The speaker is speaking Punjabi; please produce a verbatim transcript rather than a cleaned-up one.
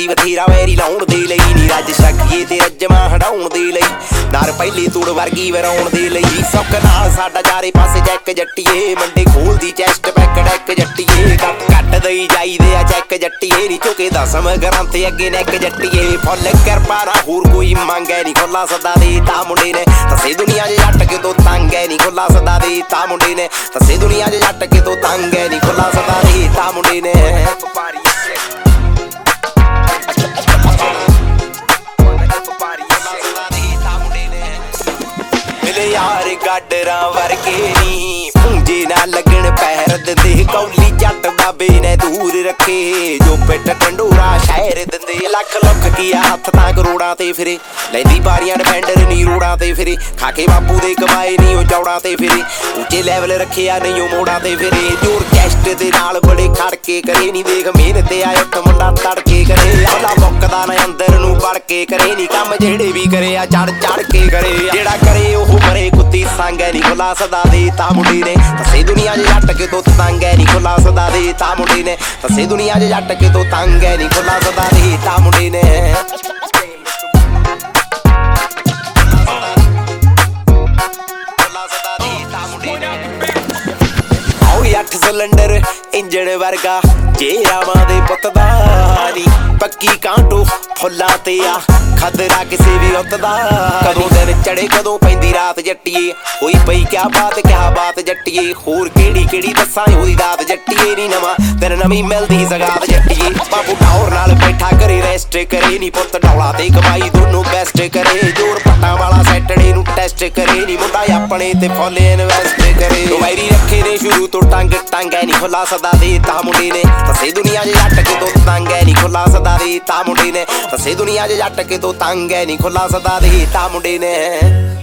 ਸੀ ਬਥੇਰਾ ਵੈਰੀ ਲਾਉਣ ਦੇ ਲਈ ਨੀ ਰੱਜ ਸ਼ੱਕੀਏ ਤੇ ਰੱਜਮਾ ਹਟਾਉਣ ਦੇ ਲਈ ਨਾਰ ਪਹਿਲੀ ਤੂੜ ਵਰਗੀ ਵਰਾਉਣ ਦੇ ਲਈ ਸੁੱਖ ਨਾਲ ਸਾਡਾ ਚਾਰੇ ਪਾਸੇ ਚੈੱਕ ਜੱਟੀਏ ਮੰਡੇ ਖੋਲਦੀ ਚੈਸਟ ਬੈਕ ਡੈਕ ਜੱਟੀਏ ਕੱਟ ਕੱਟ ਦਈ ਜਾਈਦੇ ਆ ਚੈੱਕ ਜੱਟੀਏ ਨੀ ਝੁਕੇ ਦਸਮ ਗਰਾਂ ਤੇ ਅੱਗੇ ਨੈਕ ਜੱਟੀਏ ਫੁੱਲ ਕਿਰਪਾ ਨਾ ਹੋਰ ਕੋਈ ਮੰਗੇ ਨੀ ਖੁੱਲਾ ਸਦਾ ਦੇ ਤਾਂ ਮੁੰਡੇ ਨੇ ਤਸੇ ਦੁਨੀਆ 'ਚ ਜੱਟ ਕੇ ਤੋਂ ਤੰਗ ਐ ਨੀ ਖੁੱਲਾ ਸਦਾ ਦੇ ਤਾਂ ਮੁੰਡੇ ਨੇ ਤਸੇ ਦੁਨੀਆ 'ਚ ਜੱਟ ਕੇ ਤੋਂ ਤੰਗ ਐ ਨੀ ਖੁੱਲਾ ਸਦਾ ਦੇ ਤਾਂ ਮੁੰਡੇ ਨੇ ਮਿਲੇ ਯਾਰ ਗਾਡਰਾਂ ਵਰਗੇ ਨੀ ਪੂੰਜੇ ਨਾ ਲੱਗਣ ਪੈਰ ਦਿੰਦੇ ਕੌਲੀ ਜੱਟ ਬਾਬੇ ਨੇ ਦੂਰ ਰੱਖੇ ਜੋ ਪਿੱਟ ਢੰਡੋਰਾ ਸ਼ਹਿਰ ਦਿੰਦੇ ਲੱਖ ਲੱਖ ਕੀਆ ਹੱਥ ਤਾਂ ਕਰੋੜਾਂ ਤੇ ਫਿਰੇ ਲੈਂਦੀ ਬਾਰੀਆਂ ਡਿਫੈਂਡਰ ਨੀ ਰੋੜਾਂ ਤੇ ਫਿਰੇ ਖਾਕੇ ਬਾਪੂ ਦੇ ਕਮਾਏ ਨੀ ਉਹ ਚੌੜਾਂ ਤੇ ਫਿਰੇ ਉੱਚੇ ਲੈਵਲ ਰੱਖਿਆ ਨਹੀਂ ਉਹ ਮੋੜਾਂ ਤੇ ਫਿਰੇ ਜੋਰ ਕੈਸਟ ਦੇ ਨਾਲ ਬੜੇ ਖੜਕੇ ਕਰੇ ਨੀ ਦੇਖ ਮਿਹਨਤ ਆ ਇੱਕ ਮੁੰਡਾ ਤੜਕੇ ਕਰੇ ਆਲਾ ਮੁੱਕਦਾ ਨਾ ਅੰਦਰ ਨੂੰ ਵੜ ਕੇ ਕਰੇ ਨੀ ਕੰਮ ਜਿਹੜੇ ਵੀ ਕਰੇ ਆ ਚੜ ਚੜ ਕੇ ਕਰੇ ਜਿਹੜਾ ਕਰੇ ਉਹ ਮਰੇ ਕੁੱਤੀ ਸੰਗ ਐ ਨੀ ਖੁੱਲਾ ਸਦਾ ਦੇ ਤਾਂ ਮੁੰਡੇ ਨੇ ਤਸੇ ਦੁਨੀਆ 'ਚ ਜੱਟ ਕੇ ਤੋਂ ਤੰਗ ਐ ਨੀ ਖੁੱਲਾ ਸਦਾ ਦੇ ਤਾਂ ਮੁੰਡੇ ਨੇ ਤਸੇ ਦੁਨੀਆ 'ਚ ਜੱਟ ਕੇ ਤੋਂ ਤੰਗ ਐ ਨੀ ਖੁੱਲਾ ਸਦਾ ਦੇ ਤਾਂ ਮੁੰਡੇ ਨੇ ਅੱਠ ਸਿਲੰਡਰ ਇੰਜਣ ਵਰਗਾ ਜੇ ਰਾਵਾਂ ਦੇ ਪੁੱਤ ਦਾ ਨੀ ਪੱਕੀ ਕਾਂਟੋ ਫੁੱਲਾਂ ਤੇ ਆ ਖਦਰਾ ਕਿਸੇ ਵੀ ਉੱਤ ਦਾ ਕਦੋਂ ਦਿਨ ਚੜੇ ਕਦੋਂ ਪੈਂਦੀ ਰਾਤ ਜੱਟੀਏ ਹੋਈ ਪਈ ਕਿਆ ਬਾਤ ਕਿਆ ਬਾਤ ਜੱਟੀਏ ਹੋਰ ਕਿਹੜੀ ਕਿਹੜੀ ਦੱਸਾਂ ਉਹਦੀ ਰਾਤ ਜੱਟੀਏ ਨੀ ਨਵਾਂ ਦਿਨ ਨਵੀਂ ਮਿਲਦੀ ਸਗਾਤ ਜੱਟੀਏ ਬਾਬੂ ਟੌਰ ਨਾਲ ਬੈਠਾ ਕਰੇ ਰੈਸਟ ਕਰੇ ਨੀ ਪੁੱਤ ਡੌਲਾ ਤੇ ਕਮਾਈ ਦੋਨੋਂ ਬੈਸਟ ਕਰੇ ਜੋਰ ਪੱਟਾਂ ਵਾਲਾ ਸੈਟਰਡੇ ਨੂੰ ਟੈਸਟ ਕਰੇ ਨੀ ਮੁੰਡਾ ਆਪਣੇ ਤੇ ਫੁੱਲ ਇਨਵੈਸਟ ਕਰੇ ਵੈਰੀ ਰੱਖੇ ਨੇ ਸ਼ੁਰੂ ਤੋਂ ਟੰਗ ਟੰਗ ਐ ਨੀ ਖੁੱਲਾ ਸਦਾ ਦੇ ਤਾਂ ਮੁੰਡੇ ਨੇ ਤਸੇ ਦੁਨੀਆ 'ਚ ਜੱਟ ਕੇ ਤੋਂ ਤੰਗ ਐ ਨੀ ਖੁੱਲਾ ਸਦਾ ਦੇ ਤਾਂ ਮੁੰਡੇ ਨੇ ਤਸੇ ਦੁਨੀਆ 'ਚ ਜੱਟ ਕੇ ਤੋਂ ਤੰਗ ਐ ਨੀ ਖੁੱਲਾ ਸਦਾ ਦੇ ਤਾਂ ਮੁੰਡੇ ਨੇ